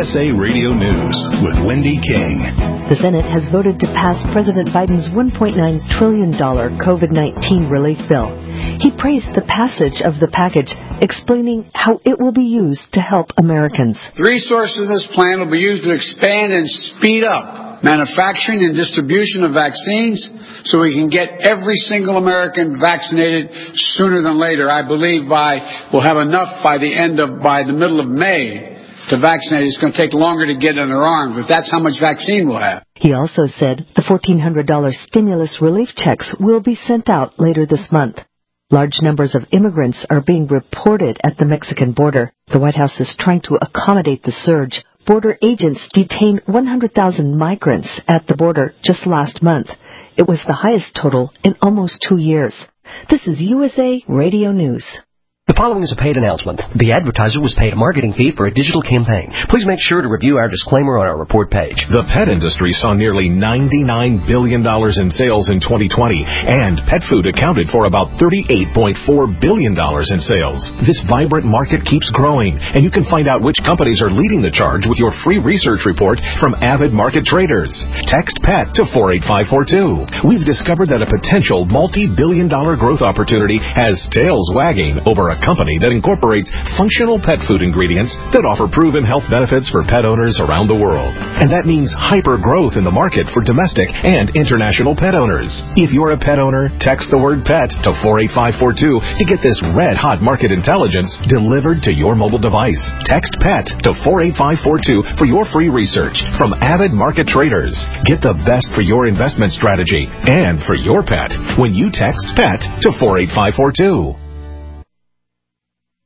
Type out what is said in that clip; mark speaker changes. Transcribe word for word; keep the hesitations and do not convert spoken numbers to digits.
Speaker 1: S A Radio News with Wendy King.
Speaker 2: The Senate has voted to pass President Biden's one point nine trillion dollars COVID nineteen relief bill. He praised the passage of the package, explaining how it will be used to help Americans.
Speaker 3: The resources of this plan will be used to expand and speed up manufacturing and distribution of vaccines so we can get every single American vaccinated sooner than later. I believe by we'll have enough by the end of, by the middle of May to vaccinate. It's going to take longer to get in their arms, but that's how much vaccine we'll have.
Speaker 2: He also said the fourteen hundred dollars stimulus relief checks will be sent out later this month. Large numbers of immigrants are being reported at the Mexican border. The White House is trying to accommodate the surge. Border agents detained one hundred thousand migrants at the border just last month. It was the highest total in almost two years. This is U S A Radio News.
Speaker 4: The following is a paid announcement. The advertiser was paid a marketing fee for a digital campaign. Please make sure to review our disclaimer on our report page.
Speaker 1: The pet industry saw nearly ninety-nine billion dollars in sales in twenty twenty, and pet food accounted for about thirty-eight point four billion dollars in sales. This vibrant market keeps growing, and you can find out which companies are leading the charge with your free research report from Avid Market Traders. Text PET to four eight five four two. We've discovered that a potential multi-billion dollar growth opportunity has tails wagging over a company that incorporates functional pet food ingredients that offer proven health benefits for pet owners around the world. And that means hyper growth in the market for domestic and international pet owners. If you're a pet owner, text the word PET to four eight five four two to get this red-hot market intelligence delivered to your mobile device. Text PET to four eight five four two for your free research from Avid Market Traders. Get the best for your investment strategy and for your pet when you text PET to four eight five four two.